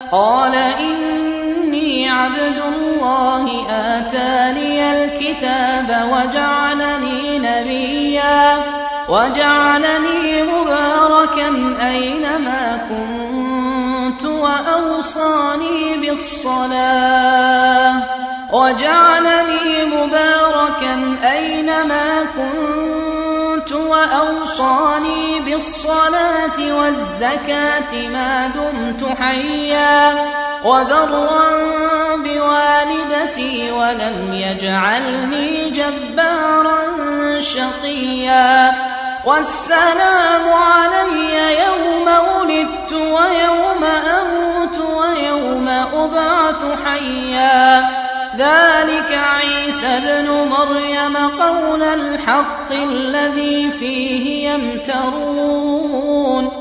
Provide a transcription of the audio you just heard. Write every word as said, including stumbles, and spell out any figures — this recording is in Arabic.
قال إني عبد الله آتاني الكتاب وجعلني نبيا وجعلني مباركا أينما كنت وأوصاني بالصلاة وجعلني مباركا أينما كنت وأوصاني بالصلاة والزكاة ما دمت حيا وبرا بوالدتي ولم يجعلني جبارا شقيا والسلام علي يوم ولدت ويوم أموت ويوم أبعث حيا ذلك عيسى ابن مريم قول الحق الذي فيه يمترون